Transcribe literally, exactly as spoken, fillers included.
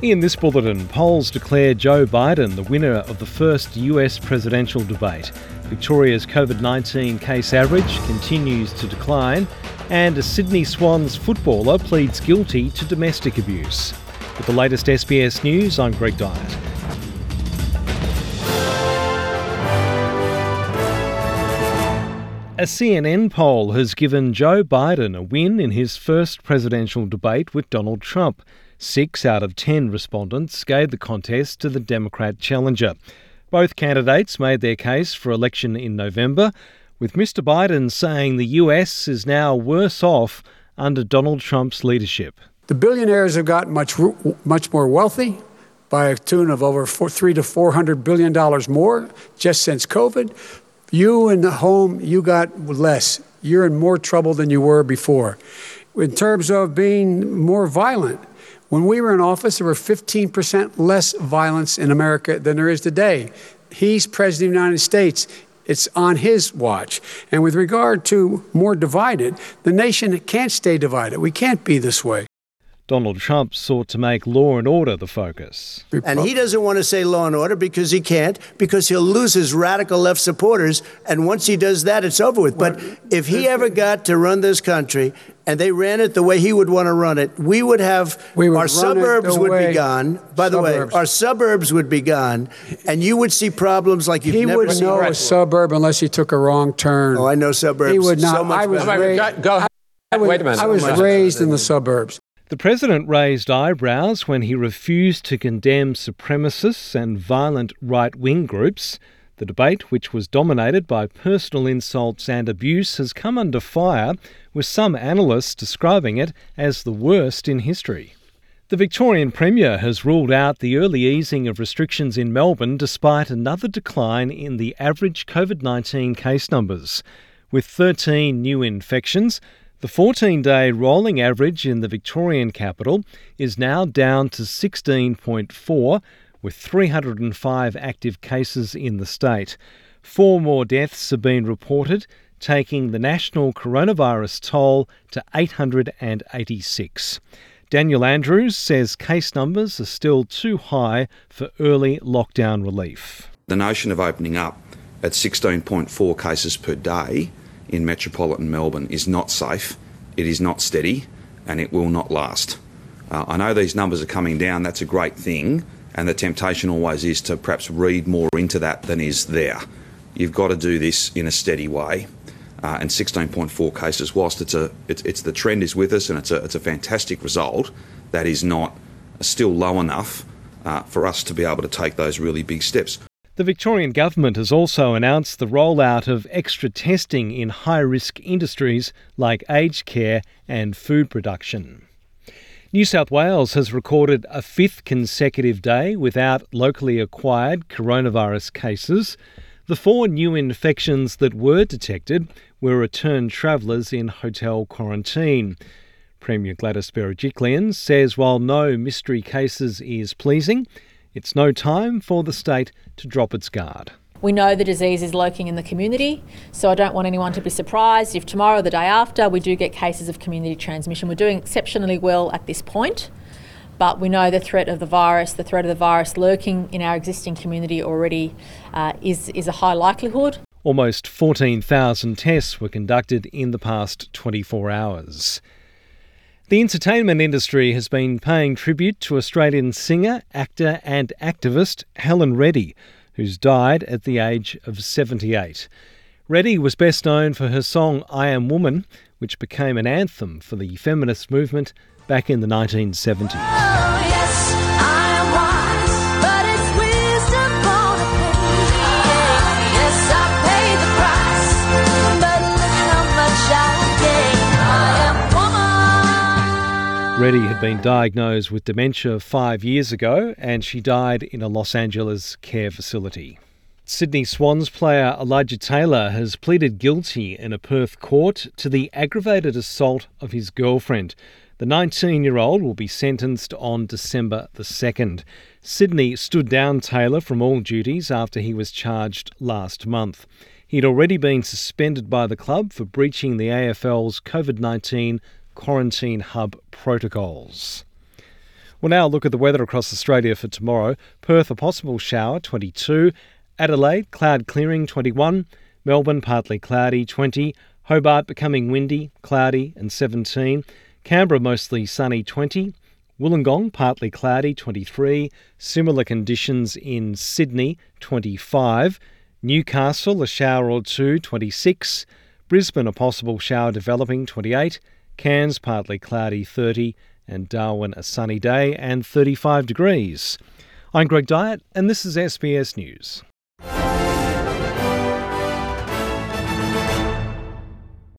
In this bulletin, polls declare Joe Biden the winner of the first U S presidential debate. Victoria's COVID nineteen case average continues to decline, and a Sydney Swans footballer pleads guilty to domestic abuse. With the latest S B S News, I'm Greg Dyett. A C N N poll has given Joe Biden a win in his first presidential debate with Donald Trump. Six out of ten respondents gave the contest to the Democrat challenger. Both candidates made their case for election in November, with Mister Biden saying the U S is now worse off under Donald Trump's leadership. The billionaires have gotten much much more wealthy by a tune of over four, three to four hundred billion dollars more just since COVID. You in the home, you got less. You're in more trouble than you were before. In terms of being more violent, when we were in office, there were fifteen percent less violence in America than there is today. He's president of the United States. It's on his watch. And with regard to more divided, the nation can't stay divided. We can't be this way. Donald Trump sought to make law and order the focus. And he doesn't want to say law and order because he can't, because he'll lose his radical left supporters. And once he does that, it's over with. But if he ever got to run this country and they ran it the way he would want to run it, we would have, we would our suburbs would be gone. By the suburbs. way, our suburbs would be gone. And you would see problems like you've he never seen. He would know a suburb unless he took a wrong turn. Oh, I know suburbs. He would not. So much I was, better. raised, Go ahead. I was, Wait a minute. I was So raised in the suburbs. The president raised eyebrows when he refused to condemn supremacists and violent right-wing groups. The debate, which was dominated by personal insults and abuse, has come under fire, with some analysts describing it as the worst in history. The Victorian Premier has ruled out the early easing of restrictions in Melbourne despite another decline in the average COVID nineteen case numbers. With thirteen new infections, the fourteen-day rolling average in the Victorian capital is now down to sixteen point four, with three hundred five active cases in the state. Four more deaths have been reported, taking the national coronavirus toll to eight hundred eighty-six. Daniel Andrews says case numbers are still too high for early lockdown relief. The notion of opening up at sixteen point four cases per day in metropolitan Melbourne is not safe, it is not steady, and it will not last. Uh, I know these numbers are coming down, that's a great thing, and the temptation always is to perhaps read more into that than is there. You've got to do this in a steady way, uh, and sixteen point four cases, whilst it's a, it's, it's the trend is with us and it's a, it's a fantastic result, that is not still low enough uh, for us to be able to take those really big steps. The Victorian government has also announced the rollout of extra testing in high-risk industries like aged care and food production. New South Wales has recorded a fifth consecutive day without locally acquired coronavirus cases. The four new infections that were detected were returned travellers in hotel quarantine. Premier Gladys Berejiklian says while no mystery cases is pleasing, it's no time for the state to drop its guard. We know the disease is lurking in the community, so I don't want anyone to be surprised if tomorrow or the day after we do get cases of community transmission. We're doing exceptionally well at this point, but we know the threat of the virus, the threat of the virus lurking in our existing community already uh, is, is a high likelihood. Almost fourteen thousand tests were conducted in the past twenty-four hours. The entertainment industry has been paying tribute to Australian singer, actor and activist Helen Reddy, who's died at the age of seventy-eight. Reddy was best known for her song I Am Woman, which became an anthem for the feminist movement back in the nineteen seventies. Oh, yes, I am wise, but it's wisdom for the pain. Yes, I paid the price, but look how much I gained. I am Reddy had been diagnosed with dementia five years ago, and she died in a Los Angeles care facility. Sydney Swans player Elijah Taylor has pleaded guilty in a Perth court to the aggravated assault of his girlfriend. The nineteen-year-old will be sentenced on December the second. Sydney stood down Taylor from all duties after he was charged last month. He'd already been suspended by the club for breaching the A F L's COVID nineteen quarantine hub protocols. We'll now look at the weather across Australia for tomorrow. Perth, a possible shower, twenty-two. Adelaide, cloud clearing, twenty-one. Melbourne, partly cloudy, twenty. Hobart, becoming windy, cloudy, and seventeen. Canberra, mostly sunny, twenty. Wollongong, partly cloudy, twenty-three. Similar conditions in Sydney, twenty-five. Newcastle, a shower or two, twenty-six. Brisbane, a possible shower developing, twenty-eight. Cairns, partly cloudy, thirty. And Darwin, a sunny day and thirty-five degrees. I'm Greg Dyett, and this is S B S News.